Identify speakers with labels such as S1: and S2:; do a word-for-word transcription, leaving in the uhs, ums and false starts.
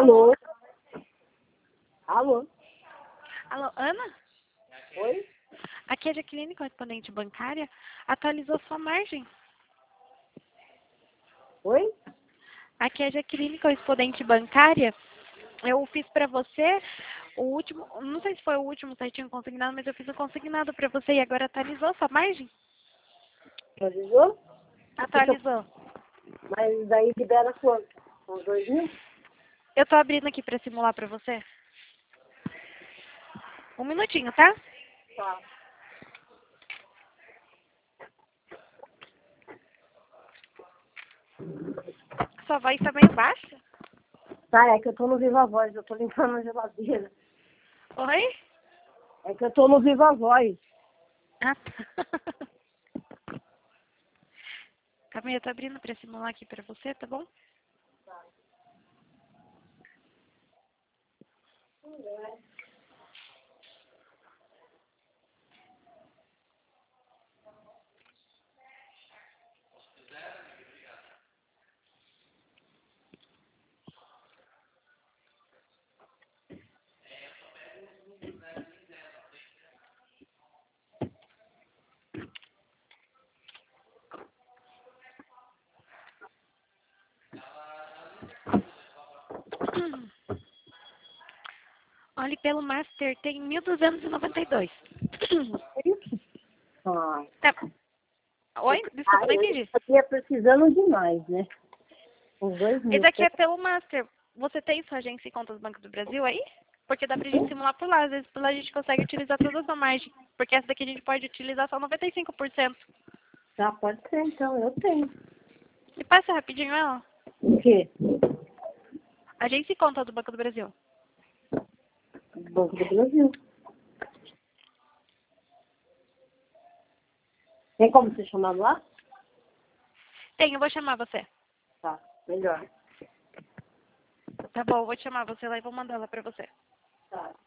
S1: Alô? Alô?
S2: Alô, Ana?
S1: Oi?
S2: Aqui é a Jaqueline, correspondente bancária. Atualizou sua margem.
S1: Oi?
S2: Aqui é a Jaqueline, correspondente bancária. Eu fiz pra você o último, não sei se foi o último certinho consignado, mas eu fiz o consignado pra você e agora atualizou sua margem?
S1: Atualizou?
S2: Atualizou.
S1: Mas daí libera quanto? Uns dois mil?
S2: Eu tô abrindo aqui pra simular pra você. Um minutinho, tá?
S1: Tá.
S2: Sua voz tá meio baixa.
S1: Tá, é que eu tô no Viva Voz, eu tô limpando a geladeira.
S2: Oi?
S1: É que eu tô no Viva Voz.
S2: Ah, tá. Calma aí, eu tô abrindo pra simular aqui pra você, tá bom? Olhe pelo Master, tem mil duzentos e noventa e dois.
S1: É isso? Ah.
S2: Tá. Oi? Desculpa,
S1: Ah,
S2: não
S1: eu
S2: entendi.
S1: estaria precisando demais, né? Uns dois mil.
S2: Esse aqui é pelo Master. Você tem sua agência e contas do Banco do Brasil aí? Porque dá pra gente simular por lá. Às vezes por lá a gente consegue utilizar toda a sua margem. Porque essa daqui a gente pode utilizar só noventa e cinco por cento.
S1: Tá, pode ser então, eu tenho.
S2: Me passa rapidinho ela.
S1: O quê?
S2: Agência e conta do Banco do Brasil.
S1: Banco do Brasil. Tem como você chamar lá?
S2: Tem, eu vou chamar você.
S1: Tá, melhor.
S2: Tá bom, eu vou chamar você lá e vou mandar ela pra você.
S1: Tá.